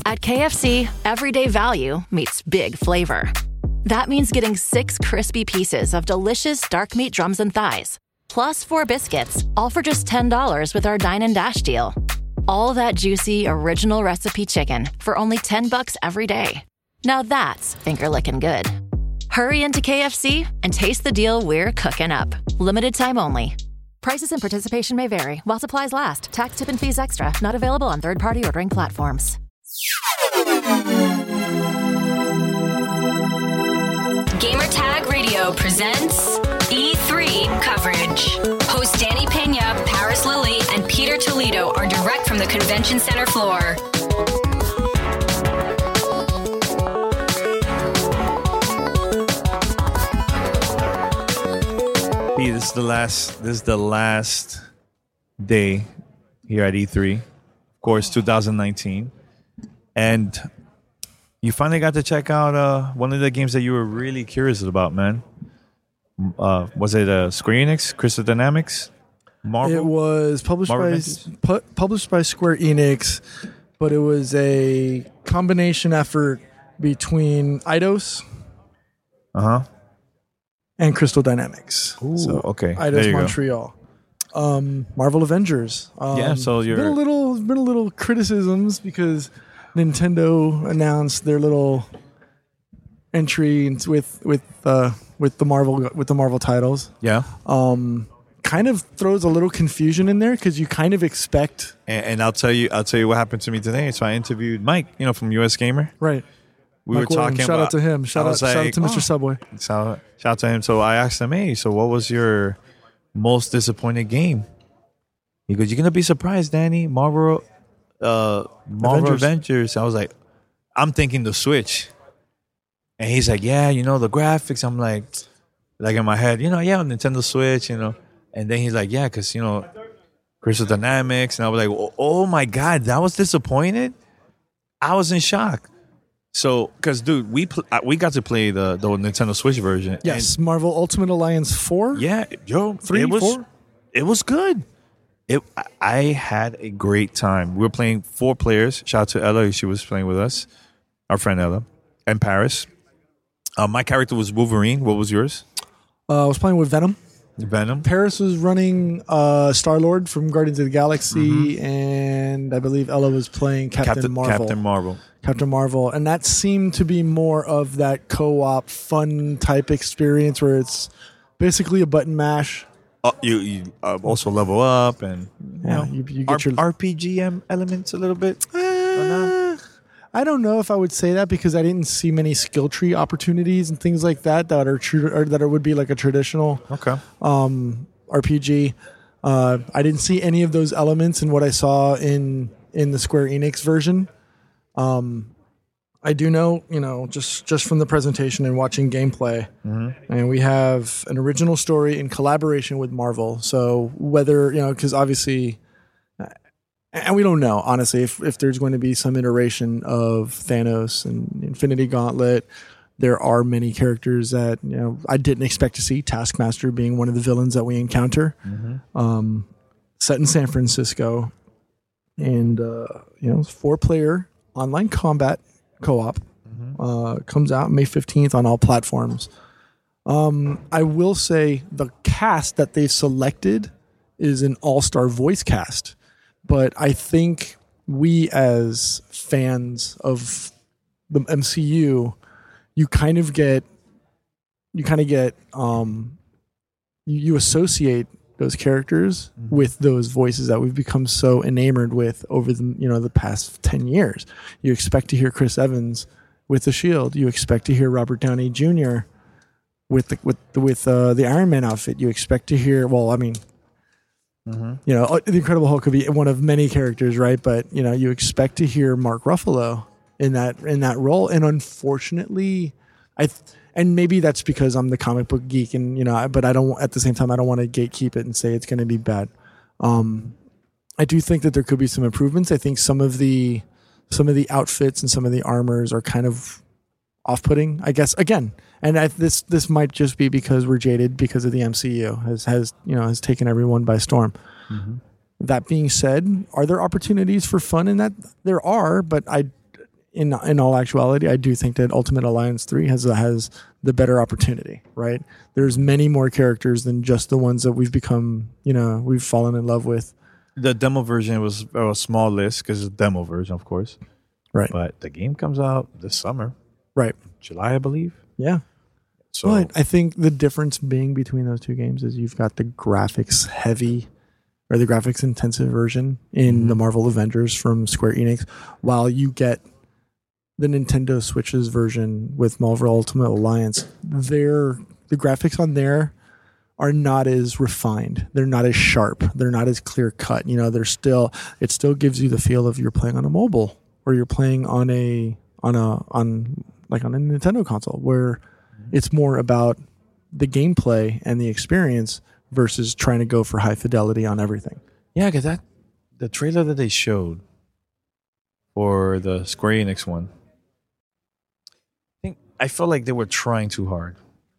At KFC, everyday value meets big flavor. That means getting 6 crispy pieces of delicious dark meat drums and thighs, plus 4 biscuits, all for just $10 with our Dine and Dash deal. All that juicy, original recipe chicken for only $10 every day. Now that's finger-licking good. Hurry into KFC and taste the deal we're cooking up. Limited time only. Prices and participation may vary while supplies last. Tax, tip, and fees extra. Not available on third-party ordering platforms. Gamertag Radio presents E3 coverage. Hosts Danny Pena, Paris Lilly, and Peter Toledo are direct from the convention center floor. Hey, this is the last day here at E3, of course, 2019, and you finally got to check out one of the games that you were really curious about, man. Was it Square Enix, Crystal Dynamics, Marvel? It was published by Square Enix, but it was a combination effort between Eidos and Crystal Dynamics. Ooh, okay. Eidos Montreal. Marvel Avengers. So you're been a little criticisms because Nintendo announced their little entry with the Marvel titles. Yeah. Kind of throws a little confusion in there because you kind of expect. And I'll tell you what happened to me today. So I interviewed Mike, from US Gamer. Right. We were talking. Shout out to him. Shout out to Mr. Subway. Shout out to him. So I asked him, hey, so what was your most disappointed game? He goes, you're gonna be surprised, Danny. Marvel Avengers. I was like, I'm thinking the Switch. And he's like, yeah, the graphics. I'm like in my head, Nintendo Switch, And then he's like, yeah, because, Crystal Dynamics. And I was like, oh my God, that was disappointed? I was in shock. So, because, dude, we got to play the Nintendo Switch version. Yes, Marvel Ultimate Alliance 4? Yeah, 3, 4? It was good. I had a great time. We were playing 4 players. Shout out to Ella. She was playing with us. Our friend Ella. And Paris. My character was Wolverine. What was yours? I was playing with Venom. Paris was running Star-Lord from Guardians of the Galaxy, and I believe Ella was playing Captain Marvel. And that seemed to be more of that co-op fun type experience where it's basically a button mash. You also level up and you get your RPG elements a little bit. I don't know if I would say that because I didn't see many skill tree opportunities and things like that are true or that would be like a traditional RPG. I didn't see any of those elements in what I saw in the Square Enix version. I do know, just from the presentation and watching gameplay, and we have an original story in collaboration with Marvel. So whether, because obviously, and we don't know, honestly, if there's going to be some iteration of Thanos and Infinity Gauntlet. There are many characters that, I didn't expect to see, Taskmaster being one of the villains that we encounter, set in San Francisco. And, 4-player online combat co-op comes out May 15th on all platforms. I will say the cast that they've selected is an all-star voice cast. But I think we as fans of the MCU, you associate those characters with those voices that we've become so enamored with over the past 10 years. You expect to hear Chris Evans with the Shield. You expect to hear Robert Downey Jr. with the Iron Man outfit. You expect to hear, the Incredible Hulk could be one of many characters, right? But you expect to hear Mark Ruffalo in that role, and unfortunately, and maybe that's because I'm the comic book geek, and but I don't. At the same time, I don't want to gatekeep it and say it's going to be bad. I do think that there could be some improvements. I think some of the outfits and some of the armors are kind of off-putting, I guess. Again, and this might just be because we're jaded because of the MCU has taken everyone by storm. That being said, are there opportunities for fun in that? There are, but in all actuality, I do think that Ultimate Alliance 3 has the better opportunity, right? There's many more characters than just the ones that we've become, we've fallen in love with. The demo version was a small list because it's a demo version, of course. Right. But the game comes out this summer. Right. July, I believe. Yeah. So But I think the difference being between those two games is you've got the graphics heavy or the graphics intensive version in the Marvel Avengers from Square Enix, while you get the Nintendo Switch's version with Marvel Ultimate Alliance. The graphics on there are not as refined. They're not as sharp. They're not as clear cut. It still gives you the feel of you're playing on a mobile or you're playing on a Nintendo console, where it's more about the gameplay and the experience versus trying to go for high fidelity on everything. yeah, because the trailer that they showed for the Square Enix one, I felt like they were trying too hard.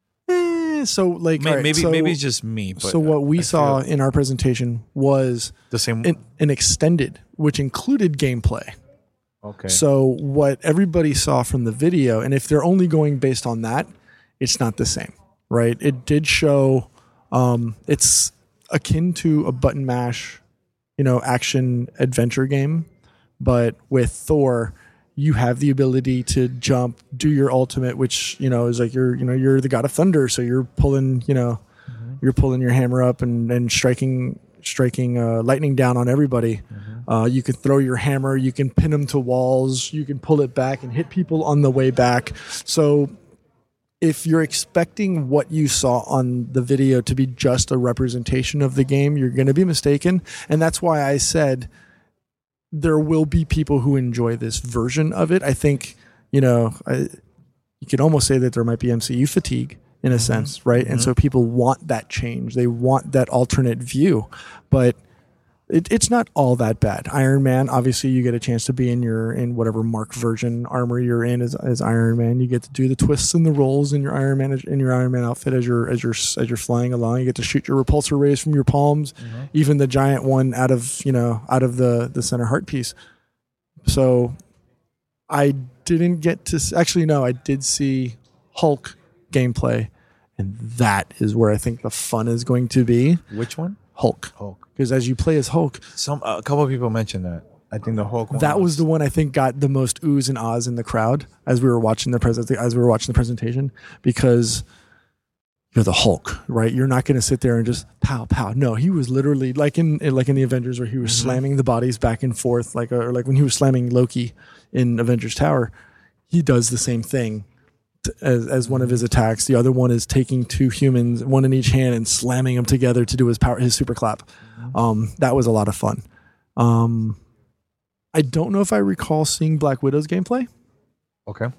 So like Maybe so, maybe it's just me. But so what we I saw feel in our presentation was the same. an extended, which included gameplay. Okay. So what everybody saw from the video, and if they're only going based on that, it's not the same, right? It did show, it's akin to a button mash, action adventure game, but with Thor, you have the ability to jump, do your ultimate, which is like you're the god of thunder, so you're pulling you're pulling your hammer up and striking lightning down on everybody. You can throw your hammer, you can pin them to walls, you can pull it back and hit people on the way back. So if you're expecting what you saw on the video to be just a representation of the game, you're going to be mistaken. And that's why I said there will be people who enjoy this version of it. I think, you could almost say that there might be MCU fatigue in a sense, right? And so people want that change. They want that alternate view, but it's not all that bad. Iron Man, obviously you get a chance to be in whatever Mark version armor you're in as Iron Man. You get to do the twists and the rolls in your Iron Man outfit as you're flying along. You get to shoot your repulsor rays from your palms, even the giant one out of the center heart piece. So I didn't get to I did see Hulk gameplay, and that is where I think the fun is going to be. Which one? Hulk. Because as you play as Hulk, A couple of people mentioned that. I think the Hulk one that was the one I think got the most oohs and ahs in the crowd as we were watching the presentation, because you're the Hulk, right? You're not going to sit there and just pow pow. No, he was literally like in the Avengers, where he was slamming the bodies back and forth, or like when he was slamming Loki in Avengers Tower. He does the same thing as one of his attacks. The other one is taking two humans, one in each hand, and slamming them together to do his super clap. That was a lot of fun. I don't know if I recall seeing Black Widow's gameplay. Okay.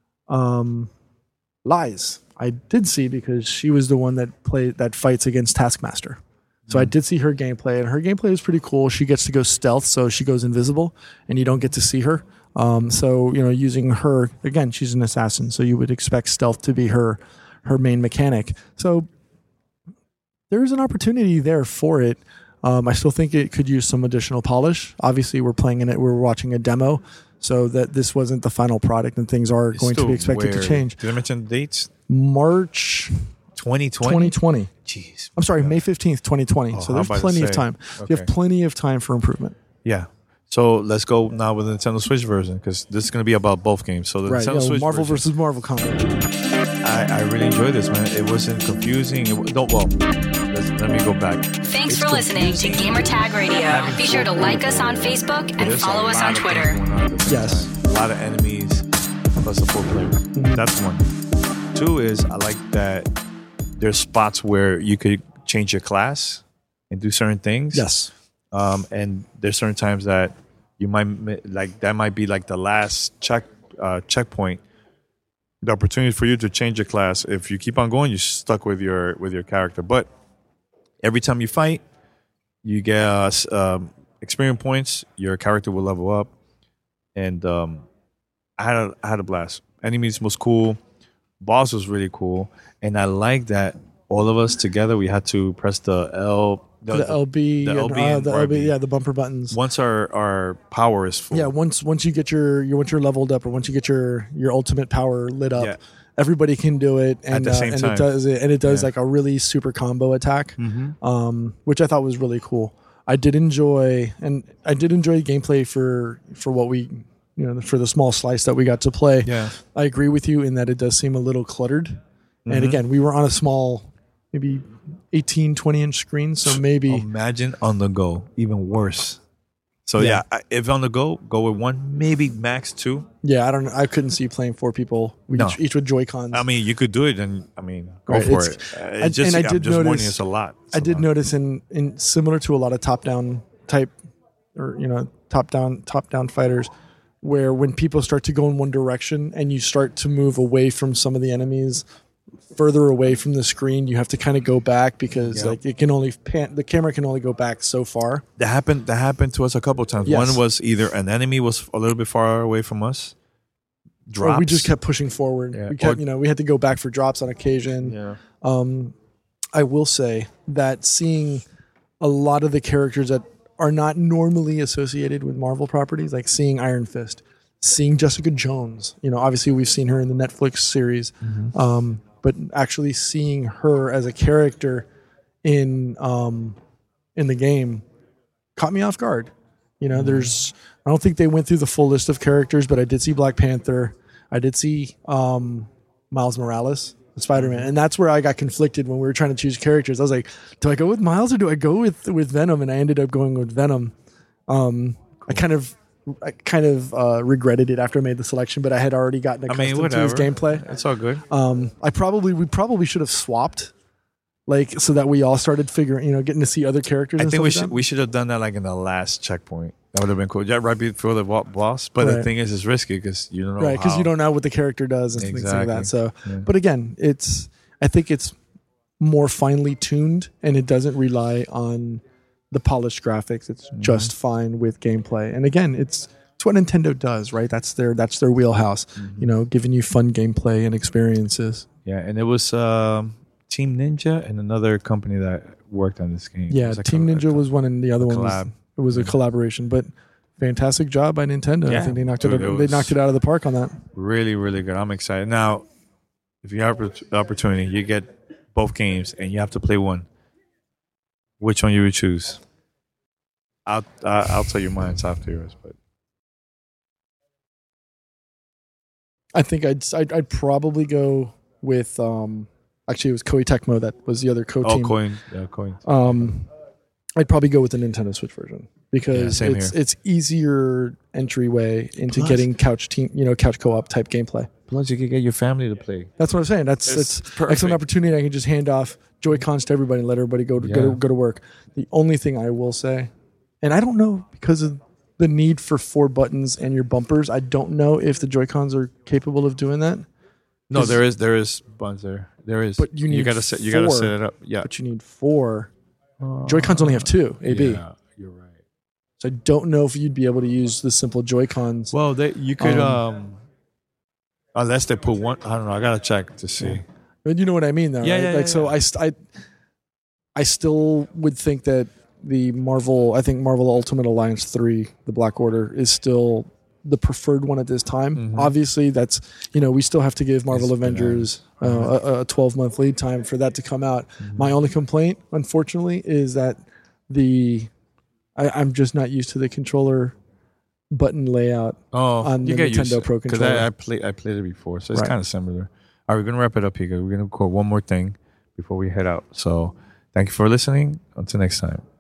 Lies. I did see, because she was the one that fights against Taskmaster. So I did see her gameplay, and her gameplay is pretty cool. She gets to go stealth, so she goes invisible, and you don't get to see her. So using her again, she's an assassin, so you would expect stealth to be her main mechanic. So there's an opportunity there for it. I still think it could use some additional polish. Obviously, we're watching a demo, so that this wasn't the final product, and things are going to be expected to change. Did I mention the dates? March 2020. Jeez. I'm sorry, May 15th, 2020. So there's plenty of time. Okay. You have plenty of time for improvement. Yeah. So let's go now with the Nintendo Switch version, because this is going to be about both games. So the Nintendo Switch Marvel version, versus Marvel combat. I really enjoyed this, man. It wasn't confusing. Let me go back. Thanks for listening to Gamertag Radio. Be sure to like us on Facebook and follow us on Twitter. Yes. A lot of enemies plus a full player. That's one. Two is, I like that there's spots where you could change your class and do certain things. Yes. And there's certain times that you might be like the last checkpoint, the opportunity for you to change your class. If you keep on going, you're stuck with your character. But every time you fight, you get experience points. Your character will level up, and I had a blast. Enemies was cool, boss was really cool, and I like that all of us together we had to press the L the LB, the and, LB and the RB. LB, yeah, the bumper buttons. Once our power is full. Yeah, once you get once you're leveled up, or once you get your ultimate power lit up, Yeah. everybody can do it, and At the same time. it does Yeah. like a really super combo attack, which I thought was really cool. I did enjoy gameplay for what we, for the small slice that we got to play. Yeah. I agree with you in that it does seem a little cluttered, and again, we were on a small, maybe 18, 20-inch screen, so maybe Imagine on the go, even worse. So Yeah. if on the go with one, maybe max two. yeah, I couldn't see playing 4 people, No. each with Joy-Cons. I mean, you could do it, and go Right, for it's- it. and It's just, I I'm did just warning, notice- it's a lot. It's I a did lot. notice in similar to a lot of top-down type, or top-down fighters, where when people start to go in one direction and you start to move away from some of the enemies, further away from the screen, you have to kind of go back because Yeah. like it can only the camera can only go back so far. That happened to us a couple of times. Yes. One was either an enemy was a little bit far away from us. Drops. Or we just kept pushing forward. Yeah. We kept, Or- we had to go back for drops on occasion. Yeah. I will say that seeing a lot of the characters that are not normally associated with Marvel properties, like seeing Iron Fist, seeing Jessica Jones, obviously we've seen her in the Netflix series, but actually seeing her as a character in the game caught me off guard. I don't think they went through the full list of characters, but I did see Black Panther. I did see Miles Morales, Spider-Man, and that's where I got conflicted when we were trying to choose characters. I was like, do I go with Miles or do I go with Venom? And I ended up going with Venom. I kind of regretted it after I made the selection, but I had already gotten accustomed to his gameplay. It's all good. We probably should have swapped, like, so that we all started figuring, getting to see other characters. I and think stuff like we should have done that like in the last checkpoint. That would have been cool. Yeah, right before the boss. But the Right. thing is, it's risky because you don't know. right, because how- you don't know what the character does and things like that. So, Yeah. but again, I think it's more finely tuned, and it doesn't rely on the polished graphics. It's just fine with gameplay. And again, it's what Nintendo does, right? That's their wheelhouse. Giving you fun gameplay and experiences. Yeah, and it was Team Ninja and another company that worked on this game. It Yeah, was like Team Ninja was one, and the other one collab. was a collaboration. But fantastic job by Nintendo. Yeah. I think they knocked Dude, it. it They was- knocked it out of the park on that. really, really good. I'm excited. Now, if you have the opportunity, you get both games and you have to play one. Which one you would choose? I'll tell you mine after yours, but I think I'd probably go with actually it was Koei Tecmo that was the other co-team. coin. I'd probably go with the Nintendo Switch version because Yeah, same it's easier entryway into Plus- getting couch co-op type gameplay. Plus, you can get your family to play. That's what I'm saying. It's perfect. excellent opportunity. I can just hand off Joy-Cons to everybody and let everybody go to work. The only thing I will say, and I don't know because of the need for 4 buttons and your bumpers, I don't know if the Joy-Cons are capable of doing that. No, 'Cause- there is buttons there. There is. But you need gotta set it up. Yeah. But you need 4. Joy-Cons only have 2 AB. Yeah, you're right. So I don't know if you'd be able to use the simple Joy-Cons. Well, you could unless they put one. I don't know. I gotta check to see. But you know what I mean, though. Yeah, right? yeah, So I still would think that I think Marvel Ultimate Alliance 3, the Black Order, is still the preferred one at this time. Mhm. Obviously, that's, we still have to give Marvel It's been Avengers a 12-month lead time for that to come out. My only complaint, unfortunately, is that I'm just not used to the controller button layout. Oh, On you the get used Nintendo to Pro because controller. I played it before, so it's Right. kind of similar. All right, we're gonna wrap it up here. We're gonna record one more thing before we head out. So, thank you for listening. Until next time.